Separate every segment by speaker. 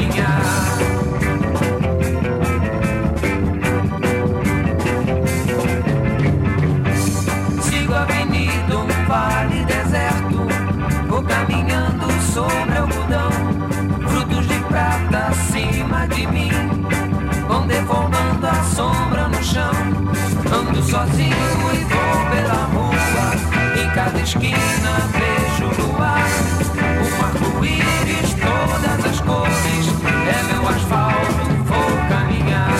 Speaker 1: caminhar. Sigo a avenida, um vale deserto, vou caminhando sobre algodão, frutos de prata acima de mim vão deformando a sombra no chão. Ando sozinho e vou pela rua, em cada esquina vejo o luar, um arco-íris, todas as cores, é meu asfalto, vou caminhar.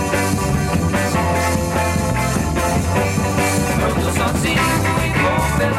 Speaker 1: Sozinho e vou pela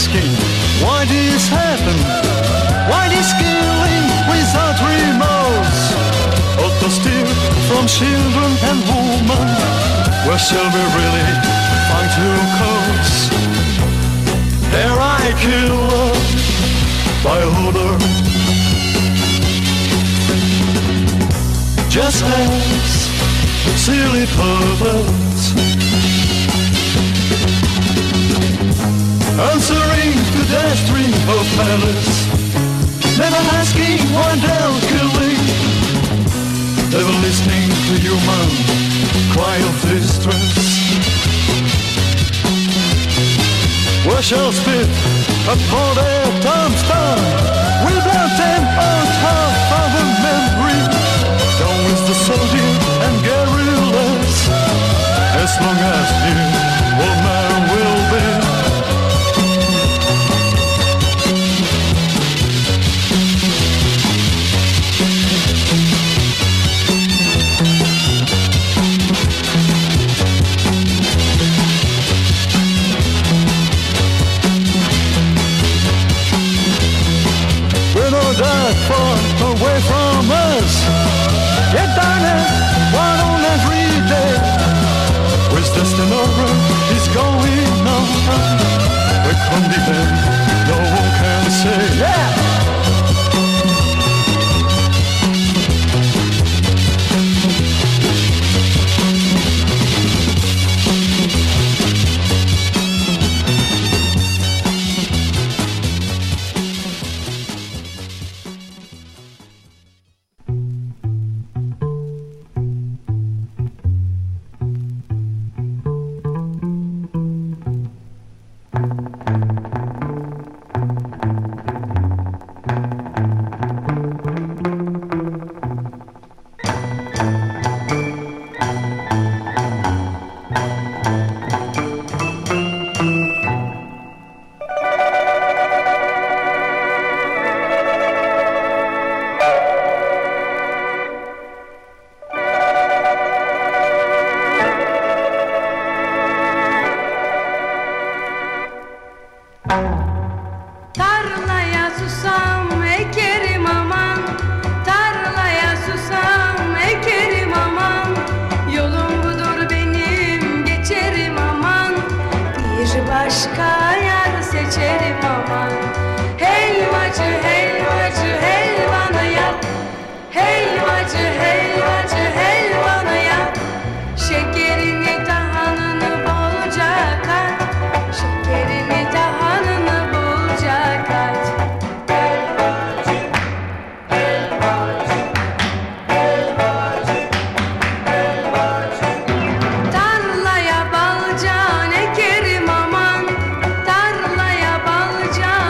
Speaker 2: asking why this happened, why this killing without remorse. All to steal from children and women, where shall we really find true cause? There I kill by order, just as silly perverts, answering to their string of palace, never asking why they're killing, never listening to human cry of distress. We shall spit upon their tombstone, we'll blot them out of our memory, down with the soldier and guerrillas, as long as you, old man, will be. That far away from us, yet done it one on every day. With destined over is going on, we can't be there, no one can say, yeah.
Speaker 3: Tarlaya balcan ekerim aman, tarlaya balcan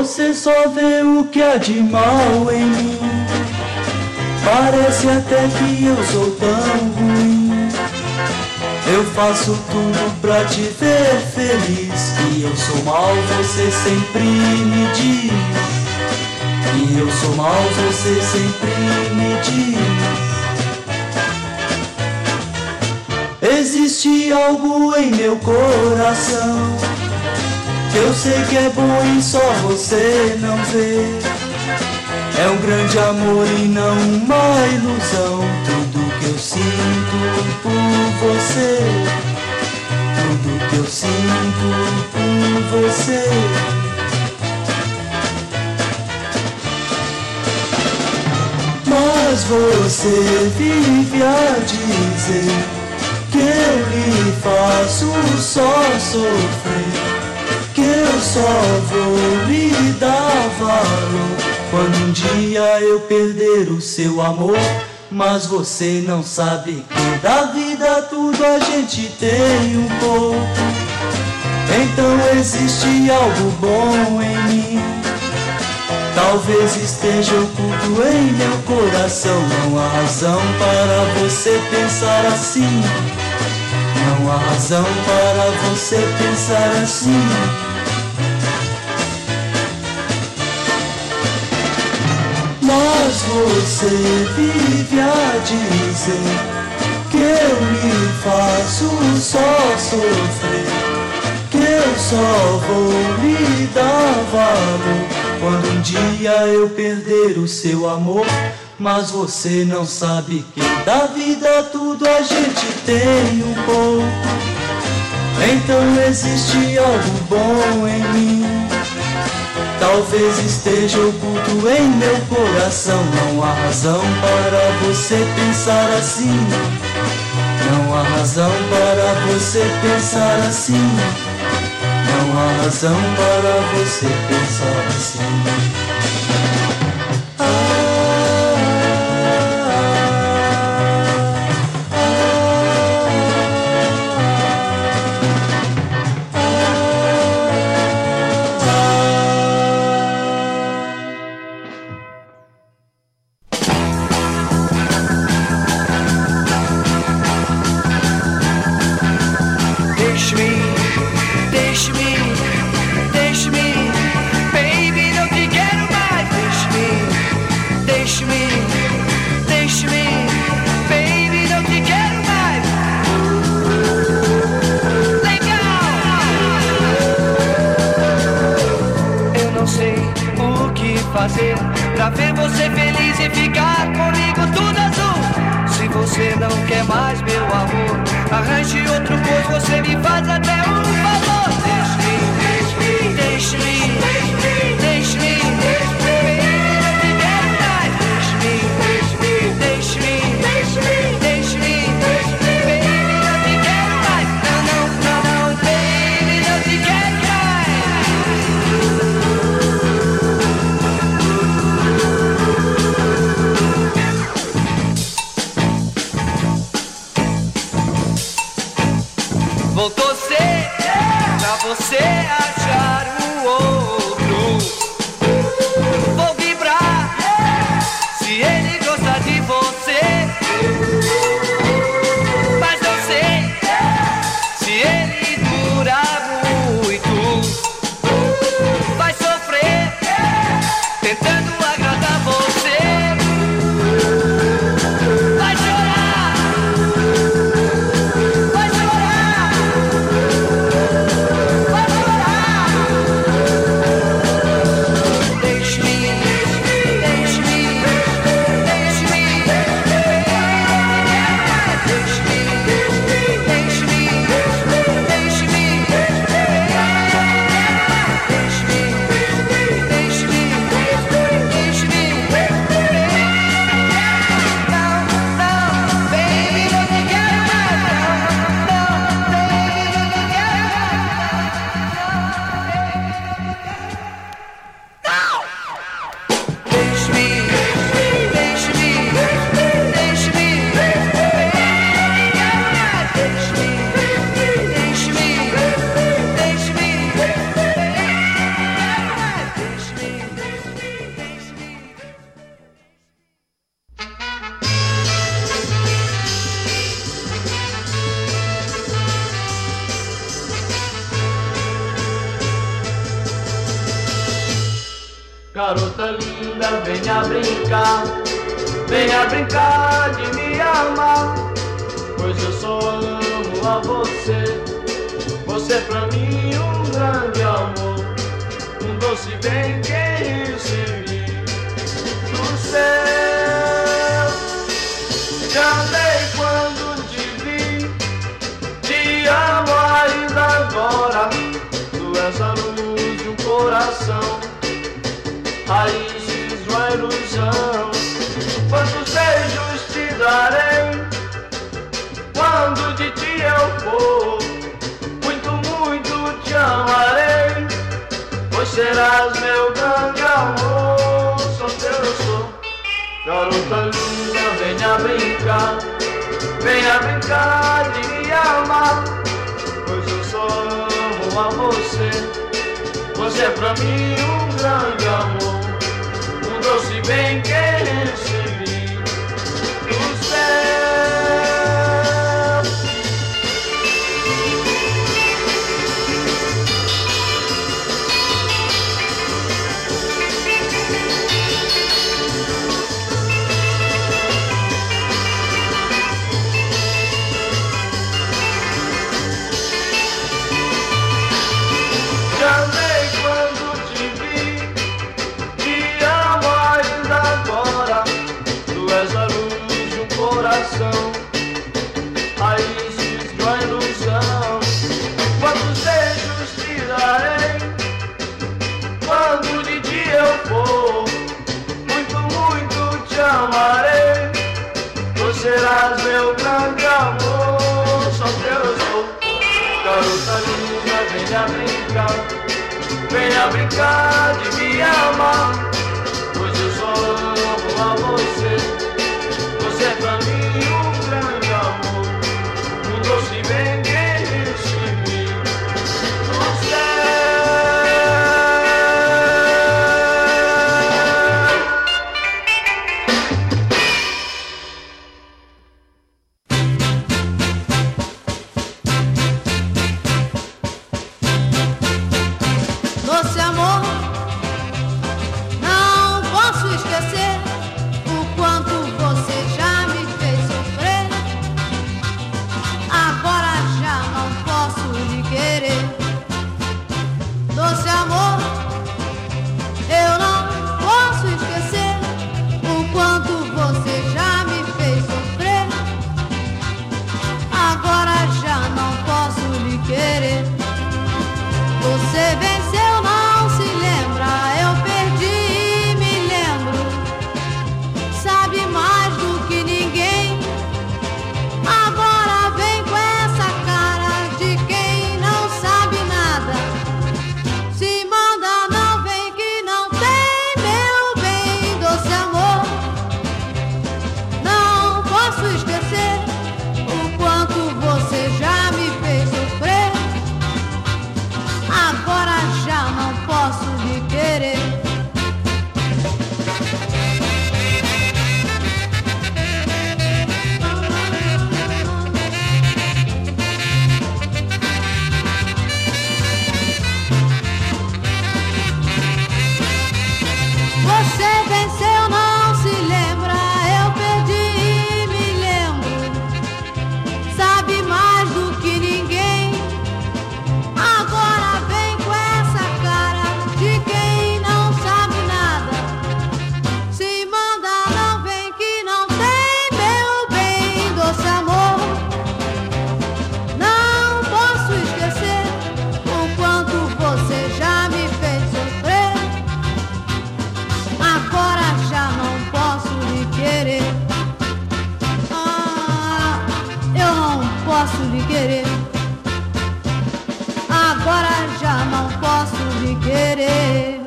Speaker 3: Você só vê o que há de mal em mim. Parece até que eu sou tão ruim. Eu faço tudo pra te ver feliz. Que eu sou mal, você sempre me diz. Que eu sou mal, você sempre me diz. Existe algo em meu coração que eu sei que é bom e só você não vê. É um grande amor e não uma ilusão. Tudo que eu sinto por você, tudo que eu sinto por você. Mas você vive a dizer que eu lhe faço só sofrer, que eu só vou lhe dar valor quando um dia eu perder o seu amor. Mas você não sabe que da vida tudo a gente tem um pouco. Então existe algo bom em mim. Talvez esteja oculto em meu coração. Não há razão para você pensar assim. Não há razão para você pensar assim. Mas você vive a dizer que eu lhe faço só sofrer, que eu só vou lhe dar valor quando um dia eu perder o seu amor. Mas você não sabe que da vida tudo a gente tem um pouco. Então existe algo bom em mim. Talvez esteja oculto em meu coração. Não há razão para você pensar assim. Não há razão para você pensar assim. Não há razão para você pensar assim.
Speaker 1: Fazer pra ver você feliz e ficar comigo tudo azul. Se você não quer mais meu amor, arranje outro, pois você me faz até um favor. Deixe-me, deixe-me, deixe-me, baby, não te quero mais. Deixe-me, deixe-me, deixe-me, baby, não te quero mais. Não, não, não, não, baby, não te quero mais. Voltou ser pra você achar um outro. Vou vibrar se ele gostar de você. Mas não sei se ele durar muito. Vai sofrer tentando agradar você. Vai chorar, vai chorar, vai chorar.
Speaker 3: venha brincar de me amar, pois eu só amo a você. Você é pra mim um grande amor, um doce bem que recebi do céu. Te amei quando te vi, te amo ainda agora. Tu és a luz de um coração, raízes de uma ilusão. Quantos beijos te darei quando de ti eu for. Muito, muito te amarei, pois serás meu grande amor. Só teu eu sou. Garota linda, venha brincar de me amar, pois eu só amo a você. Você é pra mim um grande amor, um doce bem que recebi do céu. Te amei quando te vi, te amo ainda agora. Tu és a luz de um coração, raízes de uma ilusão. Quantos beijos te darei quando de ti eu for. Muito, muito te amarei, tu serás meu grande amor. Só teu eu sou. Garota linda, venha brincar de me amar, pois eu só amo a você. Você é pra mim um grande amor, um doce bem que recebi do céu.
Speaker 4: Doce amor, não posso esquecer o quanto você já me fez sofrer. Agora já não posso lhe querer. Doce amor, eu não posso esquecer o quanto você já me fez sofrer. Agora já não posso lhe querer. Você venceu, não se lembra, eu perdi e me lembro. Sabe mais do que ninguém. Agora vem com essa cara de quem não sabe nada. Se manda, não vem que não tem, meu bem. Doce amor, não posso esquecer o quanto você já me fez sofrer. Agora já não posso lhe querer. Você venceu, não se lembra, eu perdi e me lembro. Sabe mais do que ninguém. Agora vem com essa cara de quem não sabe nada. Se manda, não vem que não tem, meu bem. Doce amor, não posso esquecer o quanto você já me fez sofrer. Agora já não posso lhe querer. Eu não posso lhe querer. Agora já não posso lhe querer.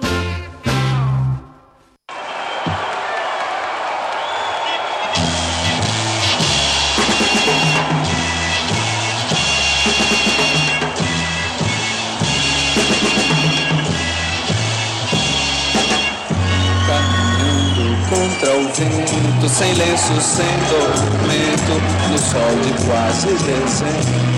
Speaker 5: Caminhando contra o vento, sem lenço, sem tormento, no sol de quase dezembro.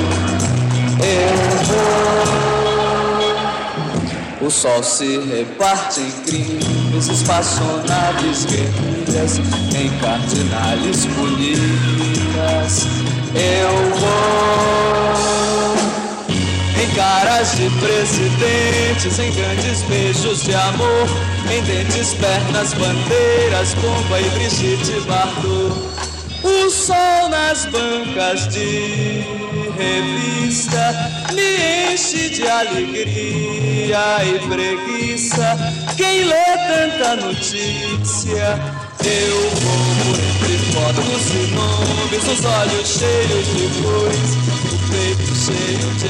Speaker 5: Eu vou. O sol se reparte em crimes, nomes, espaçonaves guerrilhas em cardinales bonitas. Eu vou em caras de presidentes, em grandes beijos de amor, em dentes, pernas, bandeiras, bomba e Brigitte Bardot. O sol nas bancas de revista me enche de alegria e preguiça. Quem lê tanta notícia? Eu vou por entre fotos e nomes, os olhos cheios de luz, o peito cheio de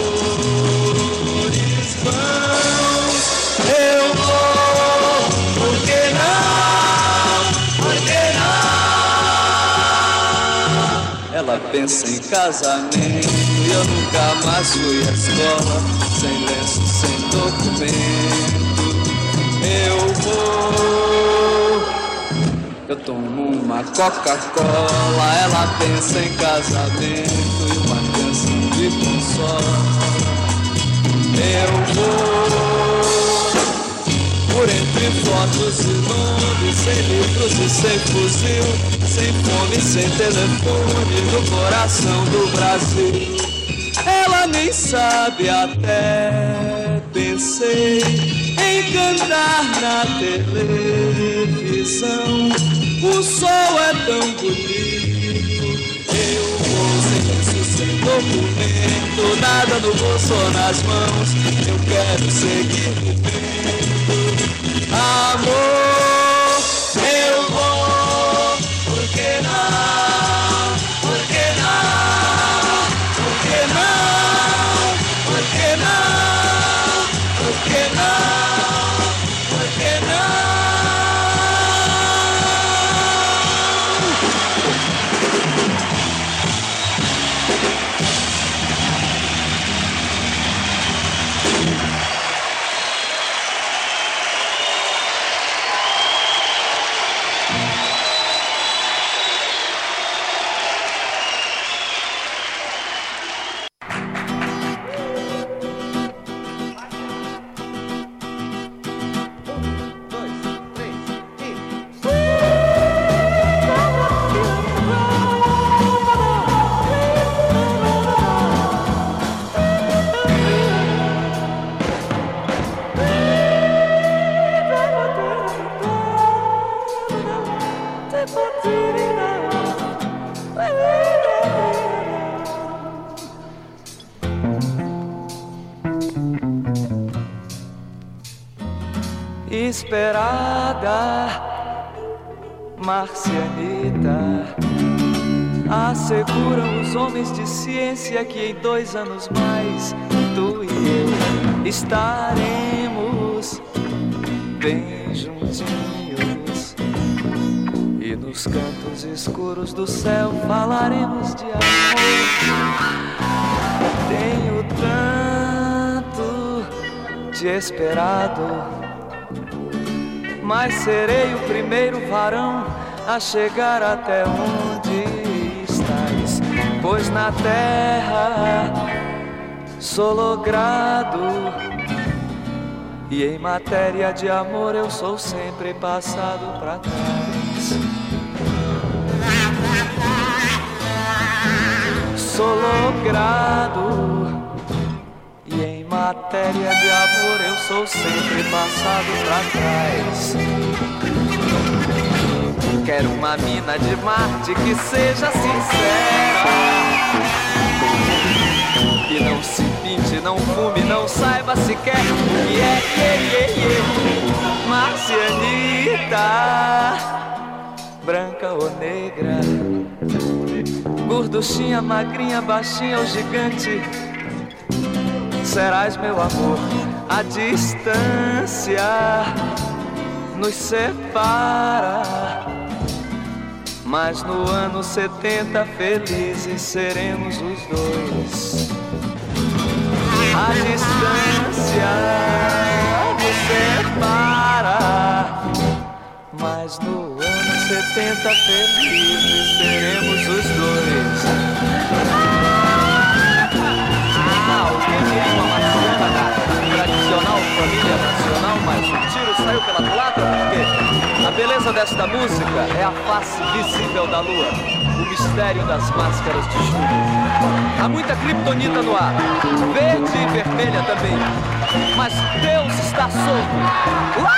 Speaker 5: amores vãos. Eu vou, por que não? Por que não? Ela pensa em casamento e eu nunca mais fui à escola, sem lenço, sem documento. Eu vou, eu tomo uma Coca-Cola, ela pensa em casamento e uma canção de consola. Eu vou por entre fotos e nomes, sem livros e sem fuzil, sem fome, sem telefone, no coração do Brasil. Ela nem sabe até, pensei em cantar na televisão. O sol é tão bonito. Eu vou sem lenço, sem documento, nada no bolso ou nas mãos. Eu quero seguir vivendo. Amor, eu vou. Por que não? Por que não? Por que não? Por que não? Por que não? Por que não?
Speaker 6: Esperada marcianita, asseguram os homens de ciência que em 2 anos mais tu e eu estaremos bem juntinhos e nos cantos escuros do céu falaremos de amor. Tenho tanto te esperado, mas serei o primeiro varão a chegar até onde estás, pois na terra sou logrado e em matéria de amor eu sou sempre passado pra trás. Sou logrado e em matéria de amor eu sou sempre passado pra trás. Quero uma mina de Marte que seja sincera, que não se pinte, não fume, não saiba sequer o que é marcianita, branca ou negra, gorduchinha, magrinha, baixinha ou gigante, serás meu amor. A distância nos separa, mas no ano 70 felizes seremos os dois. A distância nos separa, mas no ano 70 felizes seremos os dois. Alguém tem uma maçã, tradicional, família nacional, mas o tiro saiu pela culatra. desta música é a face visível da lua, o mistério das máscaras de chuva. Há muita criptonita no ar, verde e vermelha também, mas Deus está solto.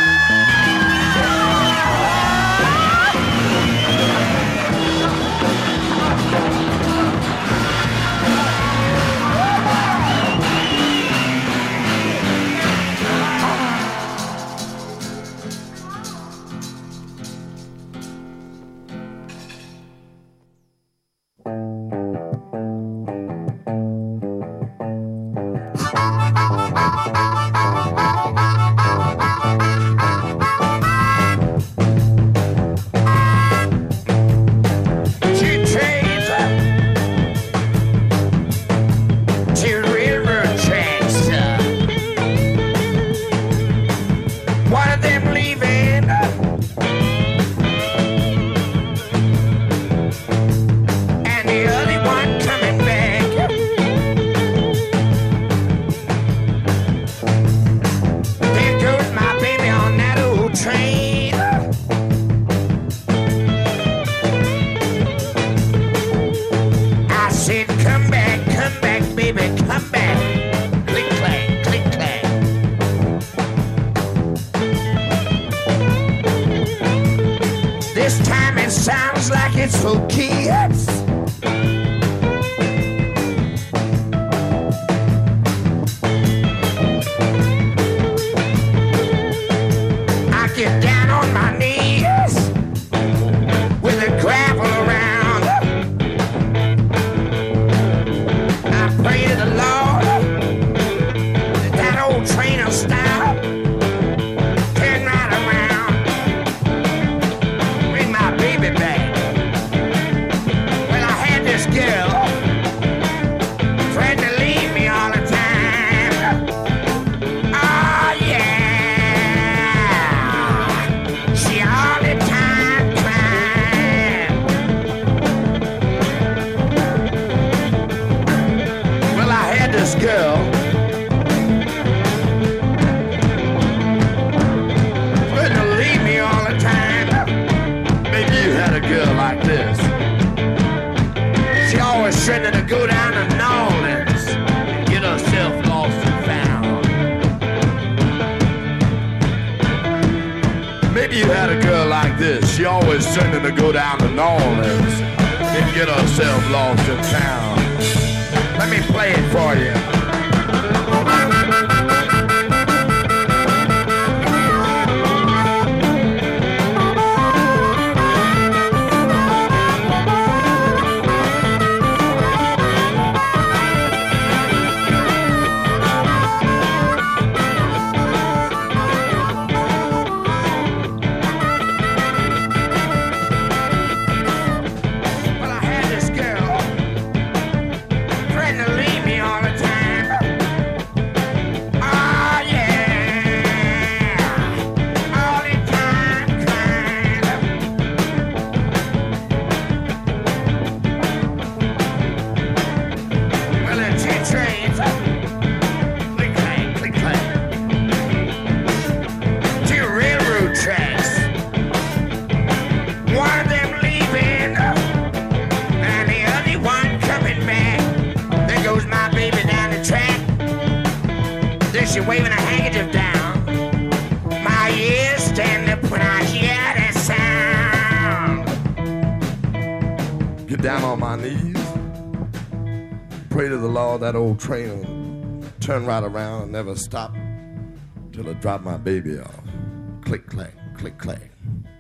Speaker 7: That old train will turn right around and never stop till I drop my baby off. Click, clack, click, clack.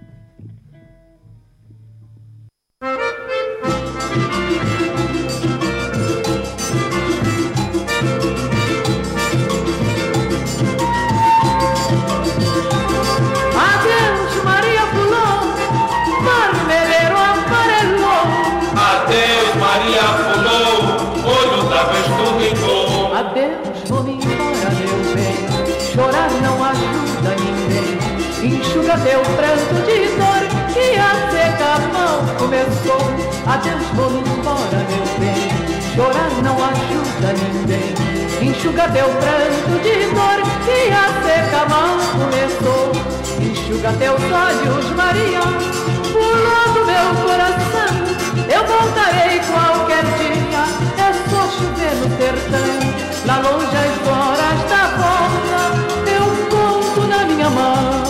Speaker 8: Adeus, Maria Fulô, marmeleiro amarelou.
Speaker 9: Adeus, Maria Fulô, olho da vez do rigor.
Speaker 8: Adeus, vou me embora, meu bem, chorar não ajuda ninguém. Enxuga teu pranto de dor, que a seca mal começou. Adeus, vou me embora, meu bem, chorar não ajuda ninguém. Enxuga teu pranto de dor, que a seca mal começou. enxuga teus olhos, Maria, pulou do meu coração. Eu voltarei qualquer dia, é só chover no sertão. Lá longe as horas da volta, eu conto na minha mão.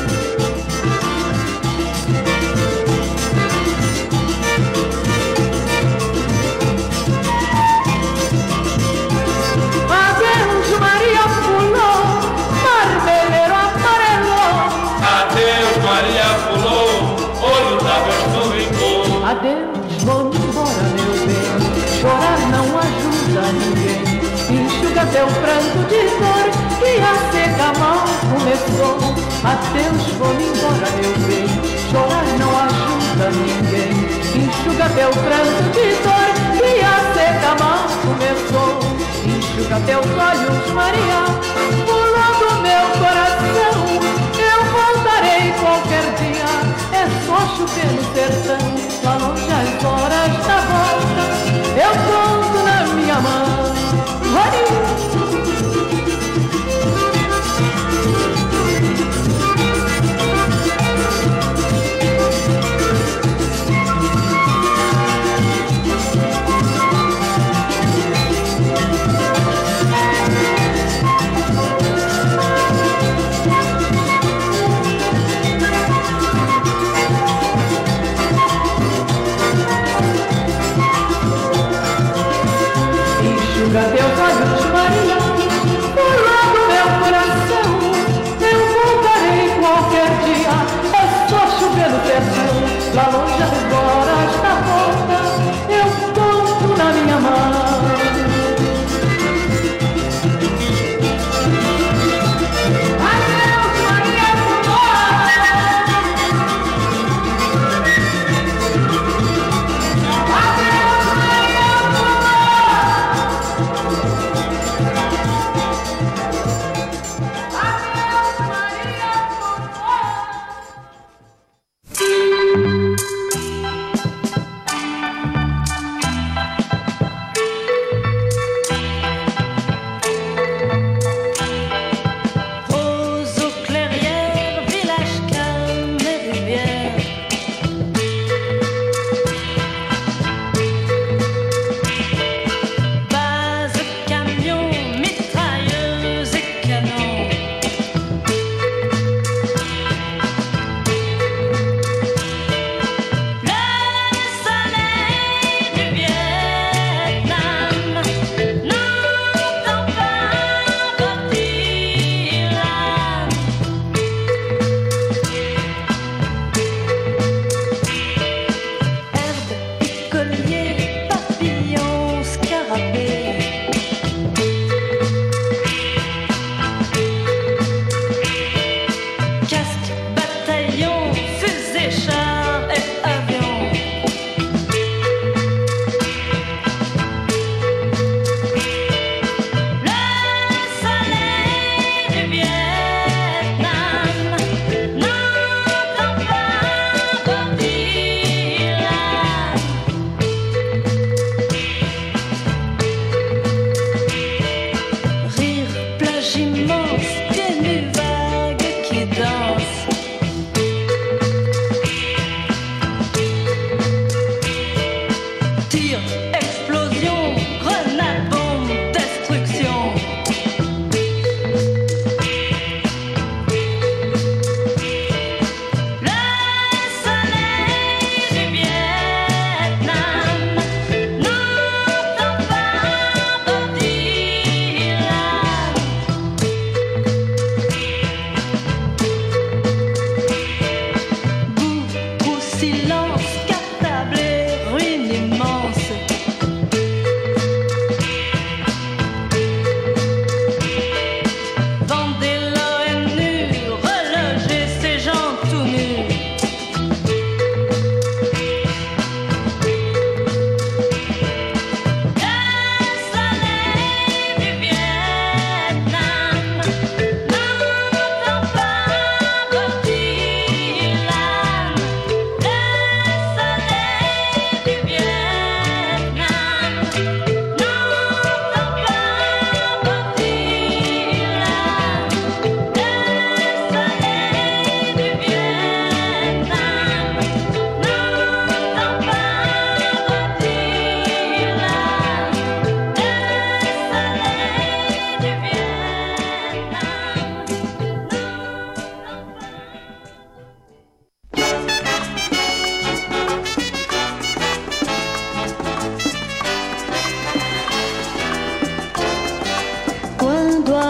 Speaker 8: Adeus, Maria pulou, marmeleiro amarelou.
Speaker 9: Adeus, Maria pulou, olho d'avestruz brincou.
Speaker 8: Adeus, vou embora, meu bem, chorar não ajuda ninguém. Enxuga teu pranto de dor, que a seca mal começou. Adeus, vou embora, meu bem, chorar não ajuda ninguém. Enxuga teu pranto de dor, que a seca mal começou. Enxuga teus olhos, Maria, pulou do meu coração. Eu voltarei qualquer dia, é só chover no sertão. Lá longe as horas da volta, eu conto na minha mão. Enxuga teus olhos, Maria, pulou do meu coração. Eu voltarei qualquer dia, é só chover no sertão. Lá longe as horas da volta, eu conto na minha mão. Adeus, Maria,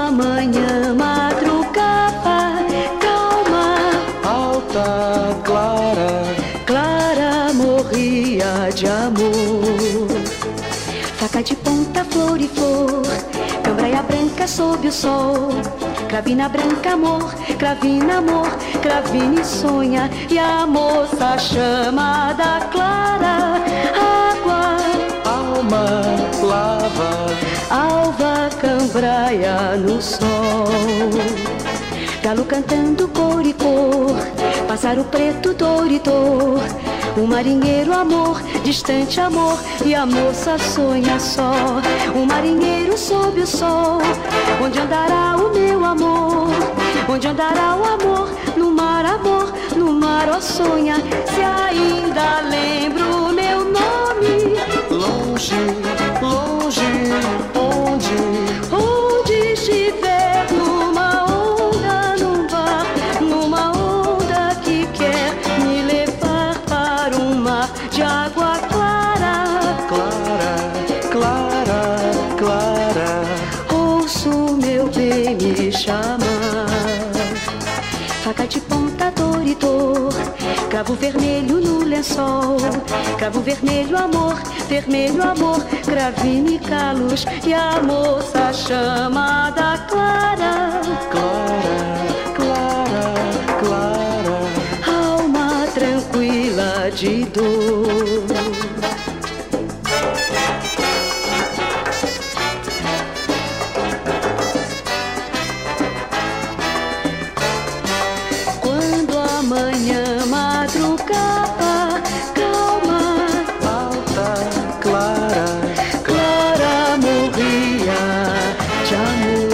Speaker 10: manhã madrugava, calma,
Speaker 3: alta, clara,
Speaker 10: clara morria de amor. Faca de ponta, flor e flor, cambraia branca sob o sol, cravina branca, amor, cravina, amor, cravina e sonha, e a moça chamada Clara, água,
Speaker 3: alma, lava,
Speaker 10: alva, cambraia no sol. Galo cantando cor e cor, pássaro preto, dor e dor, um marinheiro, amor, distante amor, e a moça sonha só. Um marinheiro sob o sol, onde andará o meu amor? Onde andará o amor? No mar, amor, no mar, ó sonha, se ainda lembro meu nome.
Speaker 3: longe, longe,
Speaker 10: Onde estiver, numa onda, num bar, numa onda que quer me levar para um mar de água clara,
Speaker 3: clara, clara, clara,
Speaker 10: ouço meu bem me chamar. Faca de ponta, dor e dor, cravo vermelho no lençol, cravo vermelho, amor, cravina e calos, e a moça chamada Clara,
Speaker 3: clara, clara, clara,
Speaker 10: alma tranquila de dor. Quando a manhã madrugava, calma,
Speaker 3: alta, clara,
Speaker 10: Clara morria de amor.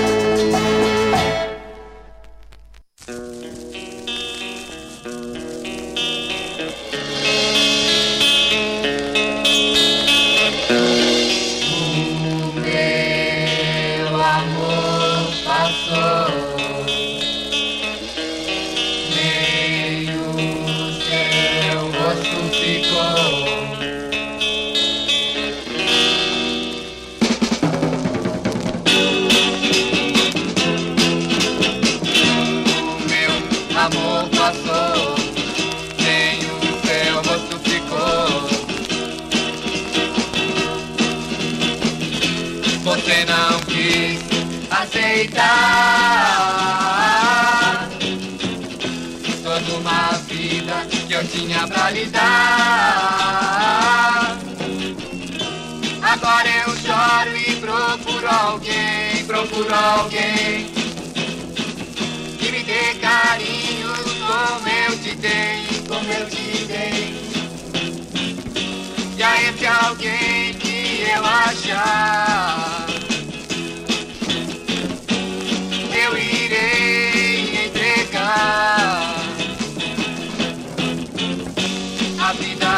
Speaker 1: Meu amor passou, nem o seu rosto ficou. Meu amor passou, nem o seu rosto ficou. Você não quis aceitar toda uma vida que eu tinha pra lhe dar. Agora eu choro e procuro alguém que me dê carinho como eu te dei, E a esse alguém que eu achar, eu irei entregar a vida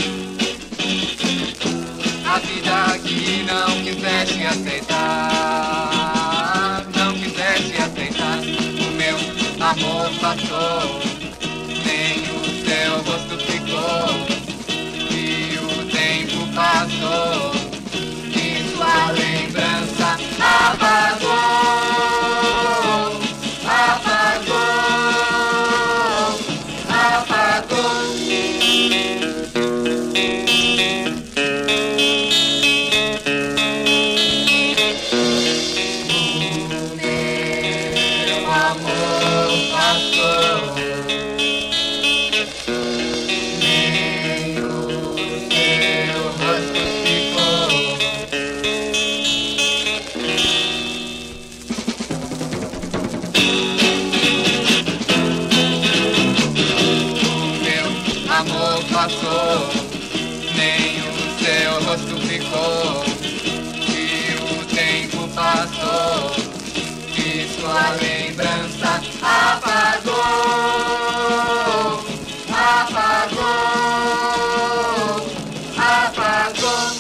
Speaker 1: que não quisesse aceitar, o meu amor passou, nem o seu rosto ficou, e o tempo passou, e sua lembrança apagou, apagou, apagou. Meu amor passou, nem o seu rosto ficou. Meu amor passou, nem o seu rosto ficou, e o tempo passou, e sua lembrança apagou, apagou, apagou.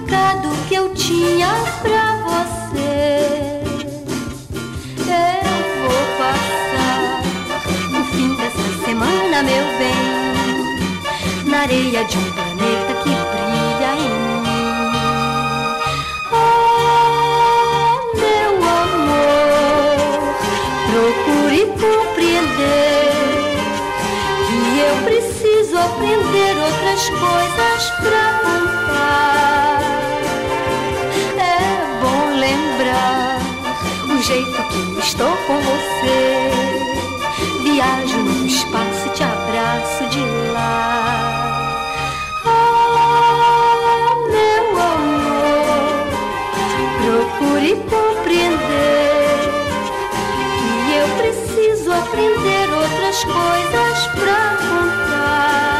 Speaker 11: recado que eu tinha pra você. Eu vou passar o fim dessa semana, meu bem, na areia de um planeta que brilha em mim. Oh, meu amor, procure compreender que eu preciso aprender outras coisas pra contar. É bom lembrar o jeito que estou com você. Viajo no espaço e te abraço de lá. Oh, meu amor, procure compreender que eu preciso aprender outras coisas pra contar.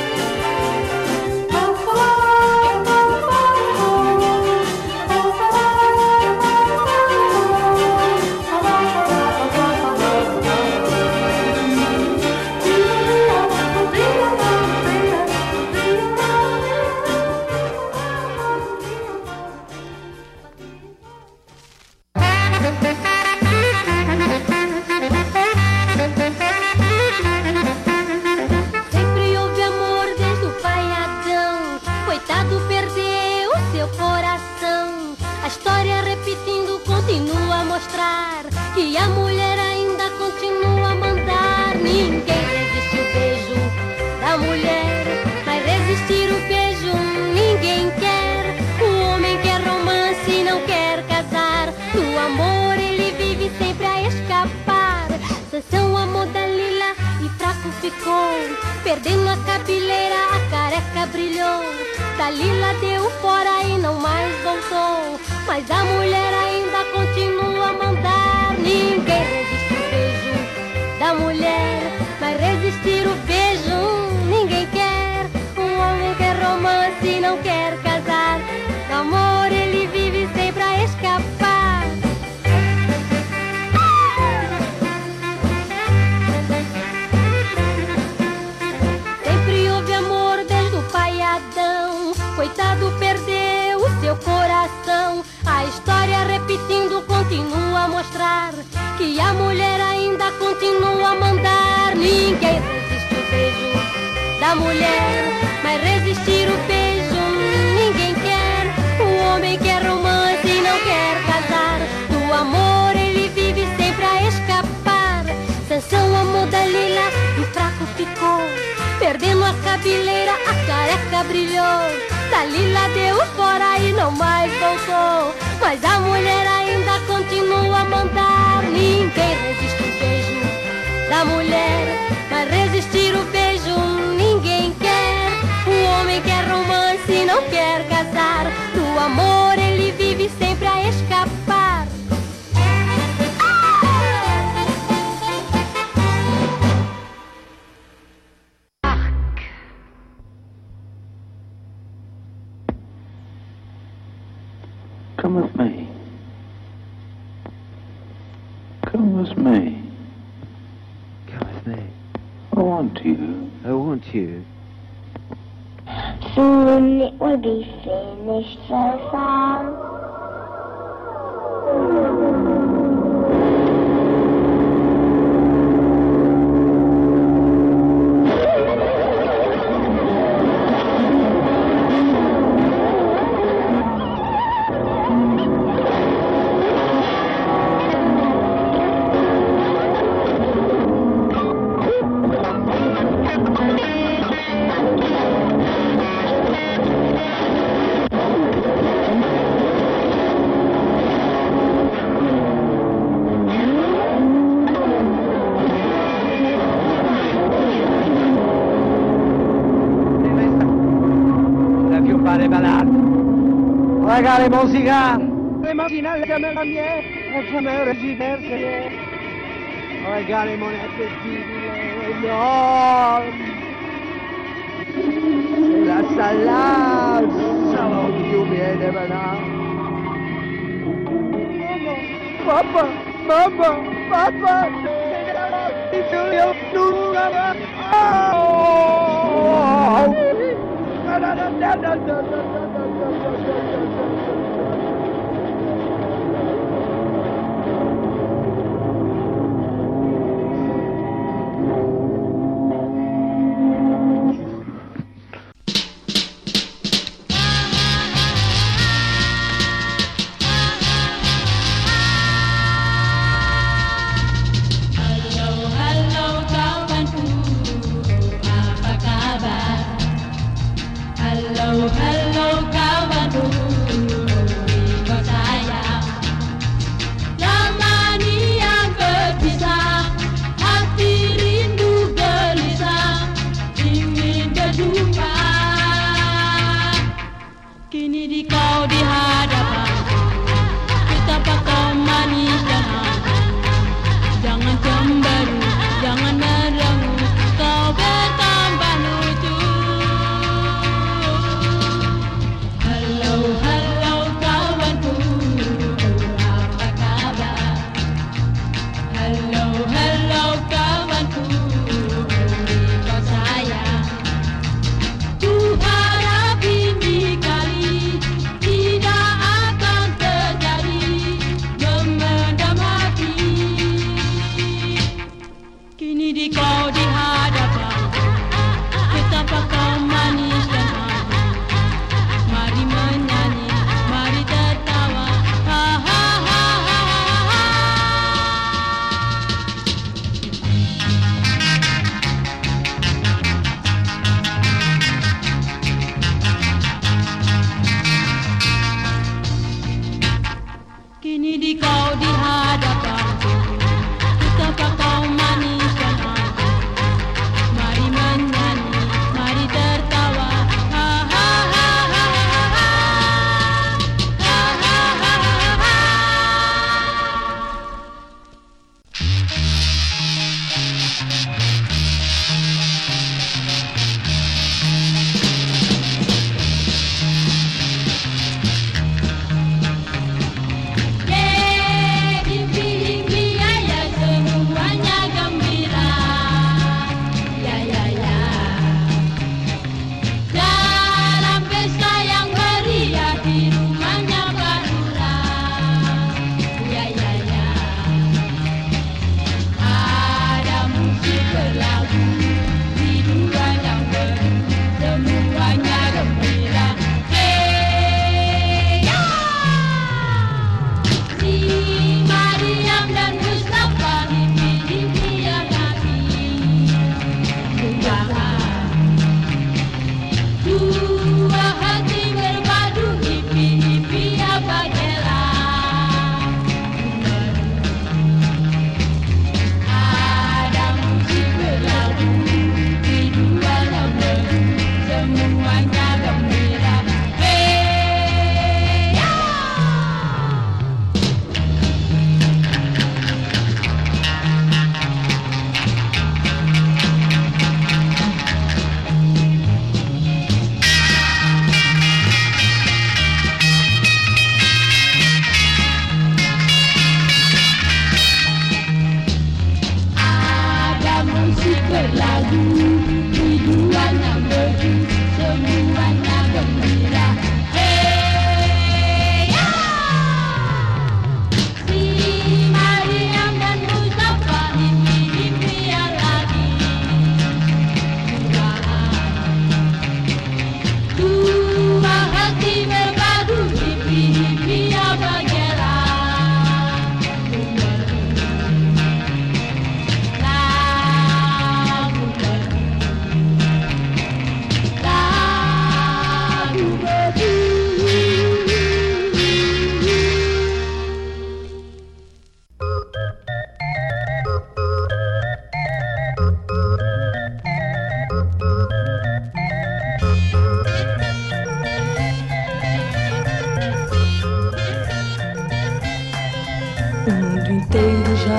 Speaker 11: Sempre houve amor desde o pai Adão. Coitado, perdeu o seu coração. A história repetindo continua a mostrar que a mulher ainda continua a mandar. Ninguém resiste o beijo da mulher, mas resistir o beijo ninguém quer. O homem quer romance e não quer casar. No amor ele vive sempre a escapar. Sansão amou Dalila e fraco ficou, perdendo a cabeleira, a careca brilhou. Dalila deu fora e não mais voltou, mas a mulher ainda continua a mandar. Ninguém resiste o beijo da mulher, mas resistir o beijo ninguém quer. Um homem quer romance e não quer casar. No amor ele vive sempre a escapar. Sempre houve amor desde o pai Adão. Coitado, perdeu o seu coração. A história repetindo continua a mostrar que a mulher ainda continua a mandar. Ninguém resiste o beijo da mulher, mas resistir o beijo ninguém quer. O homem quer romance e não quer casar. Do amor ele vive sempre a escapar. Sansão amou Dalila e fraco ficou, perdendo a cabeleira, a careca brilhou. Dalila deu fora e não mais voltou, mas a mulher ainda continua a mandar. Ninguém resiste o beijo da mulher, mas resistir o beijo ninguém quer. O homem quer romance e não quer casar. Do amor ele vive sempre a escapar.
Speaker 12: Come with me. Come with me.
Speaker 13: Come with me.
Speaker 12: I want you.
Speaker 13: I want you.
Speaker 14: Soon it will be finished, so far.
Speaker 15: Regale mon cigare, le mattinelle che me la mia, e che me residerse. Regale mon appetibile, no. La salade, ça va più bene, madame. Papa, papa, papa, io non la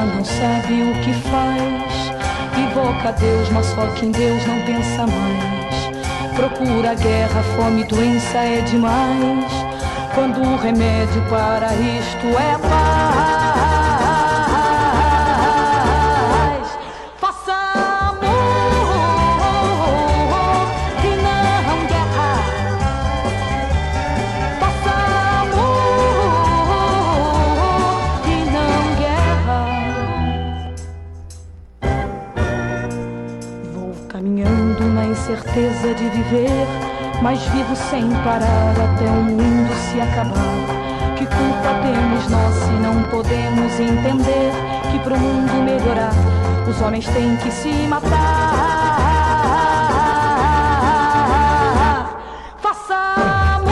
Speaker 16: não sabe o que faz. Invoca a Deus, mas só que em Deus não pensa mais. Procura guerra, fome, doença é demais. Quando o remédio para isto é paz. Certeza de viver, mas vivo sem parar até o mundo se acabar. Que culpa temos nós se não podemos entender que pro mundo melhorar os homens têm que se matar? Faça amor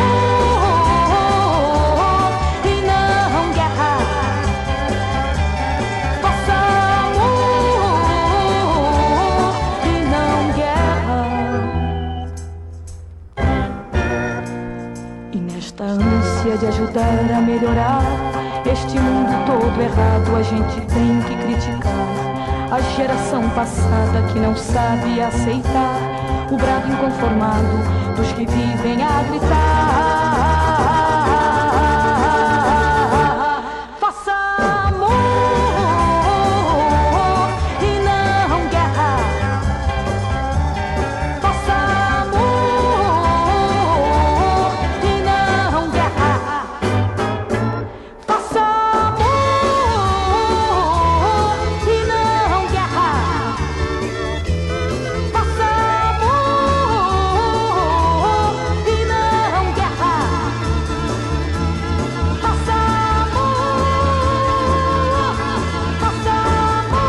Speaker 16: e não guerra. Faça amor e não guerra. Nesta ânsia de ajudar a melhorar este mundo todo errado, a gente tem que criticar a geração passada que não sabe aceitar o brado inconformado dos que vivem a gritar. Faça amor e não guerra. Faça amor e não guerra. Faça amor e não guerra. Faça amor e não guerra. Faça amor, faça amor.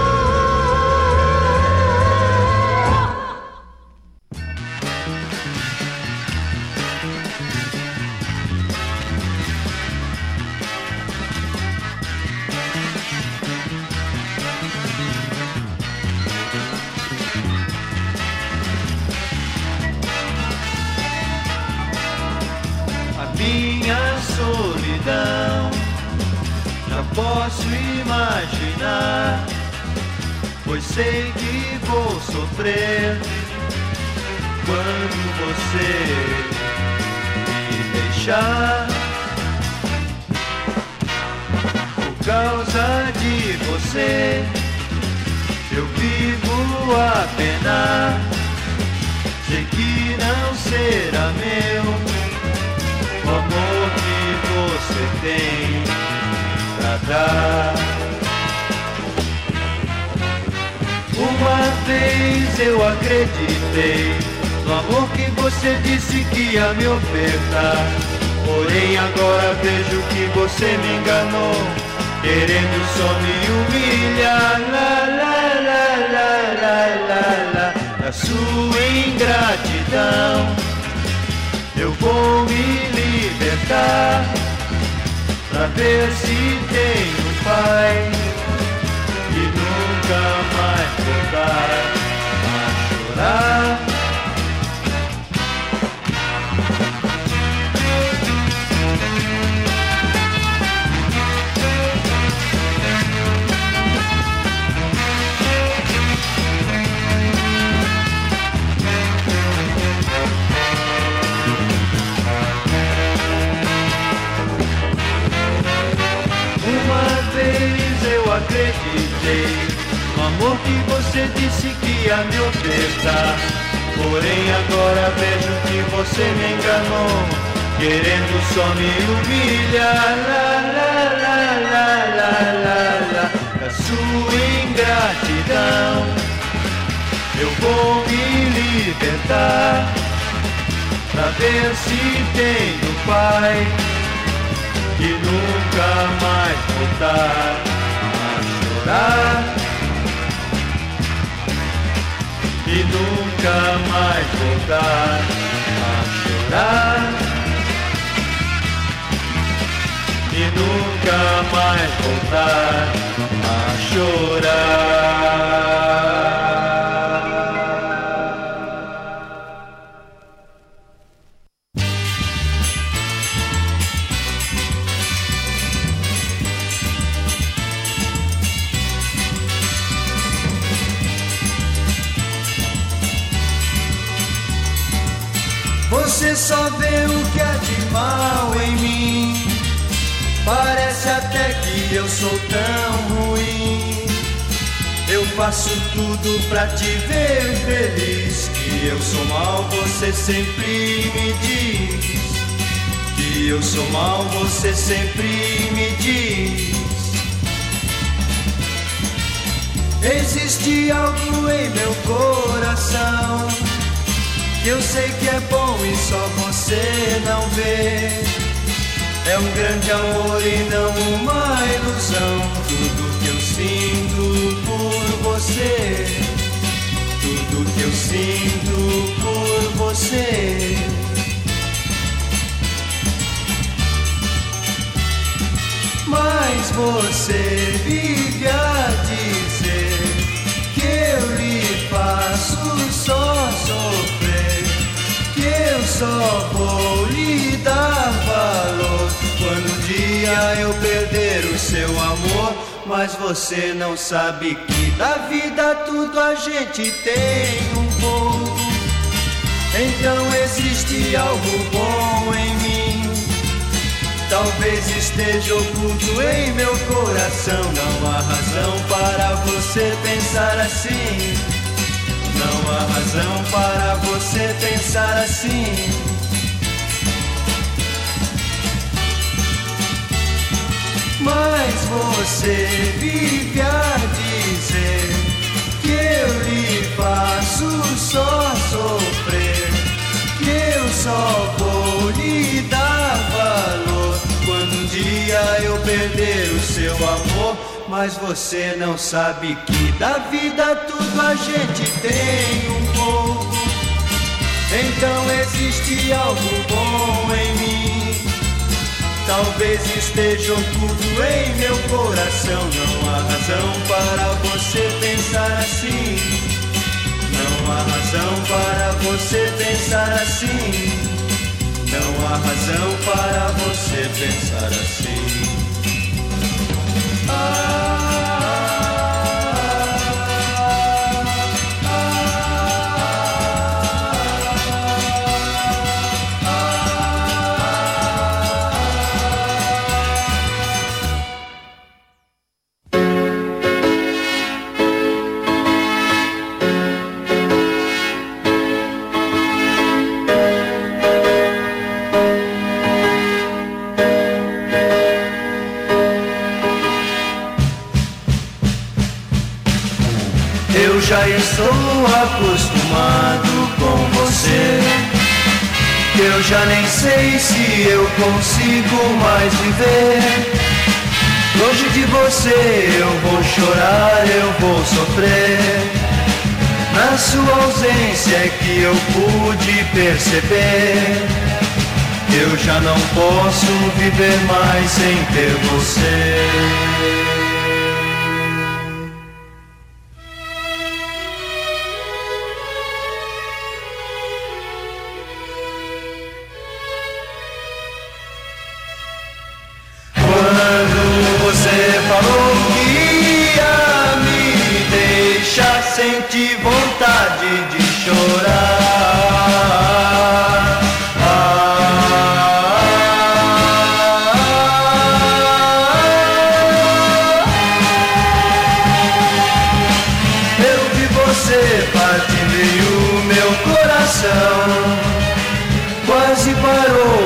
Speaker 17: A minha solidão já posso imaginar, pois sei que vou sofrer quando você me deixar. Por causa de você eu vivo a penar. Sei que não será meu o amor que você tem pra dar. Uma vez eu acreditei no amor que você disse que ia me ofertar. Porém agora vejo que você me enganou, querendo só me humilhar. La la la la la la la. Da sua ingratidão eu vou me libertar, pra ver se tenho paz e nunca mais voltar a chorar. Acreditei no amor que você disse que ia me ofertar. Porém agora vejo que você me enganou, querendo só me humilhar. La la la la la la la. Da sua ingratidão eu vou me libertar, pra ver se tenho paz e nunca mais voltar e nunca mais voltar a chorar e nunca mais voltar a chorar.
Speaker 18: Você só vê o que há de mal em mim. Parece até que eu sou tão ruim. Eu faço tudo pra te ver feliz. Que eu sou mal, você sempre me diz. Que eu sou mal, você sempre me diz. Existe algo em meu coração que eu sei que é bom e só você não vê. É um grande amor e não uma ilusão. Tudo que eu sinto por você, tudo que eu sinto por você. Mas você vive a dizer que eu lhe faço só sofrer, que eu só vou lhe dar valor quando um dia eu perder o seu amor. Mas você não sabe que da vida tudo a gente tem um pouco. Então existe algo bom em mim. Talvez esteja oculto em meu coração. Não há razão para você pensar assim. Não há razão para você pensar assim. Mas você vive a dizer que eu lhe faço só sofrer, que eu só vou lhe dar valor quando um dia eu perder o seu amor. Mas você não sabe que da vida tudo a gente tem um pouco. Então existe algo bom em mim. Talvez esteja oculto em meu coração. Não há razão para você pensar assim. Não há razão para você pensar assim. Não há razão para você pensar assim. Já estou acostumado com você, que eu já nem sei se eu consigo mais viver. Longe de você eu vou chorar, eu vou sofrer. Na sua ausência é que eu pude perceber que eu já não posso viver mais sem ter você. Senti vontade de chorar. Eu vi você partindo e o meu coração quase parou